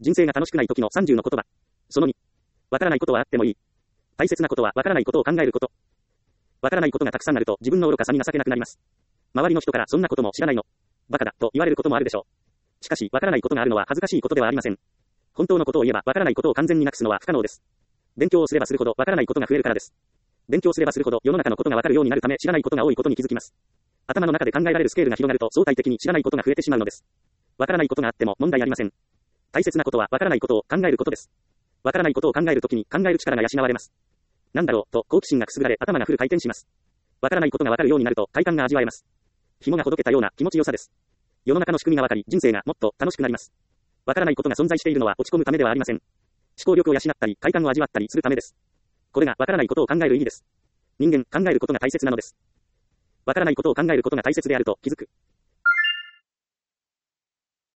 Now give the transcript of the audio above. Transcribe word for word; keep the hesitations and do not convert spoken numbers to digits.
人生が楽しくない時のさんじゅうの言葉。そのに。わからないことはあってもいい。大切なことはわからないことを考えること。わからないことがたくさんあると自分の愚かさに情けなくなります。周りの人からそんなことも知らないの。バカだと言われることもあるでしょう。しかし、わからないことがあるのは恥ずかしいことではありません。本当のことを言えばわからないことを完全になくすのは不可能です。勉強をすればするほどわからないことが増えるからです。勉強すればするほど世の中のことがわかるようになるため知らないことが多いことに気づきます。頭の中で考えられるスケールが広がると相対的に知らないことが増えてしまうのです。わからないことがあっても問題ありません。大切なことはわからないことを考えることです。わからないことを考えるときに考える力が養われます。なんだろうと好奇心がくすぐられ頭がフル回転します。わからないことがわかるようになると快感が味わえます。紐がほどけたような気持ちよさです。世の中の仕組みがわかり人生がもっと楽しくなります。わからないことが存在しているのは落ち込むためではありません。思考力を養ったり快感を味わったりするためです。これがわからないことを考える意義です。人間、考えることが大切なのです。わからないことを考えることが大切であると気づく。